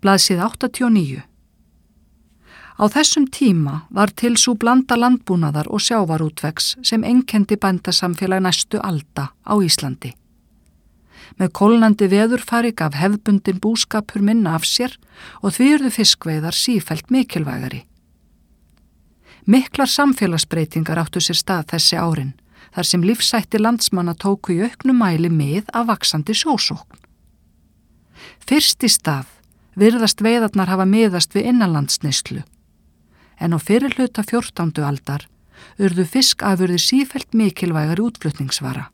Blaðsíða 89. Á þessum tíma var til sú blanda landbúnaðar og sjávarútvegs sem einkenndi bændasamfélag næstu alda á Íslandi. Með kólnandi veðurfari gaf hefðbundin búskapur minna af sér og því urðu fiskveiðar sífellt mikilvægari. Miklar samfélagsbreytingar áttu sér stað þessi árin, þar sem lífshættir landsmanna tóku í auknum mæli mið af vaxandi sjósókn. Fyrst í stað virðast veiðarnar hafa miðast við innanlandsneyslu, en á fyrirhluta 14. aldar urðu fiskafurðir sífellt mikilvægari útflutningsvara.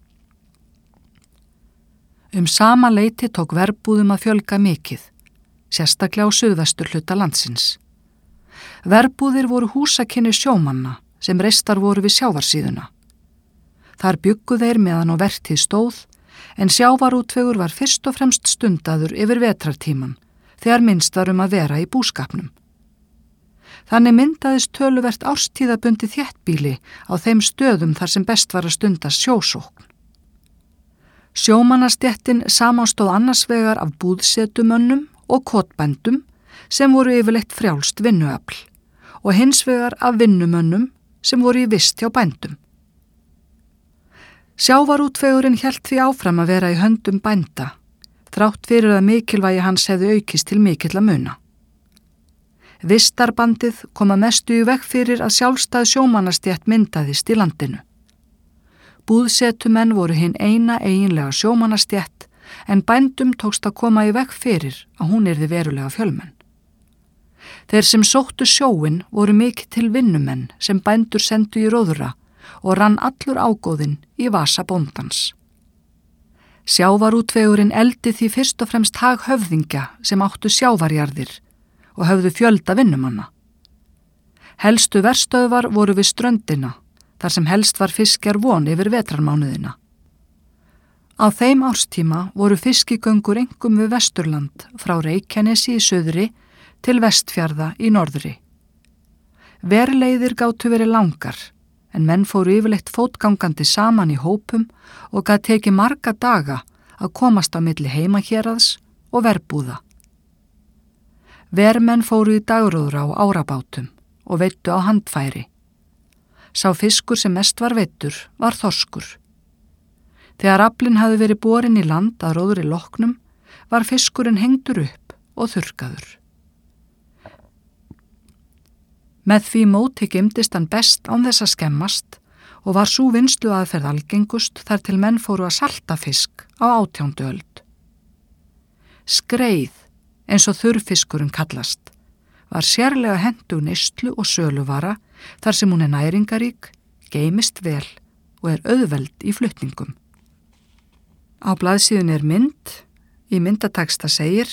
Sama leyti tók verbúðum að fjölga mikið, sérstaklega á suðvesturhluta landsins. Verbúðir voru húsakynni sjómanna sem reistar voru við sjávarsíðuna. Þar bjuggu þeir meðan á vertíð stóð, en sjávarútvegur var fyrst og fremst stundaður yfir vetrartíman, þegar minnst var að vera í búskapnum. Þannig myndaðist töluvert árstíðabundi þéttbýli á þeim stöðum þar sem best var að stunda sjósókn. Sjómannastéttin samanstóð annars vegar af búðsetumönnum og kotbændum sem voru yfirleitt frjálst vinnuafl og hins vegar af vinnumönnum sem voru í vist hjá bændum. Sjávarútvegurinn hélt því áfram að vera í höndum bænda, þrátt fyrir að mikilvægi hans hefði aukist til mikilla muna. Vistarbandið kom að mestu í veg fyrir að sjálfstæð sjómannastétt myndaðist í landinu. Búðsetumenn voru hinn eina eiginlega sjómannastétt, en bændum tókst að koma í veg fyrir að hún yrði verulega fjölmenn. Þeir sem sóttu sjóin voru mikið til vinnumenn sem bændur sendu í róðra og rann allur ágóðinn í vasa bóndans. Sjávarútvegurinn eldi því fyrst og fremst hag höfðingja sem áttu sjávarjarðir og höfðu fjölda vinnumanna. Helstu verstöðvar voru við ströndina, þar sem helst var fiskjar von yfir vetrarmánuðina. Á þeim árstíma voru fiskigöngur einkum við Vesturland frá Reykjanesi í suðri til Vestfjarða í norðri. Verleiðir gátu verið langar, en menn fóru yfirleitt fótgangandi saman í hópum og gat tekið marga daga að komast á milli heimahéraðs og verbúða. Vermenn fóru í dagróðra á árabátum og veiddu á handfæri. Sá fiskur sem mest var veiddur var þorskur. Þegar aflinn hafði verið borinn í land að róðri loknum var fiskurinn hengdur upp og þurrkaður. Með því móti geymdist hann best án þess að skemmast og var sú vinnsluaðferð algengust þar til menn fóru að salta fisk á 18. öld. Skreið, eins og þurrfiskurinn kallast, var sérlega hentug neyslu og söluvara þar sem hún er næringarík, geymist vel og er auðveld í flutningum. Á blaðsíðunni er mynd, í myndateksta segir: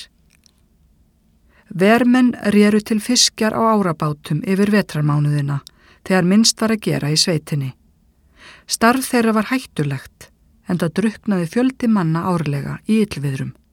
Vermenn réru til fiskjar á árabátum yfir vetrarmánuðina þegar minnst var að gera í sveitinni. Starf þeirra var hættulegt, enda drukknaði fjöldi manna árlega í illviðrum.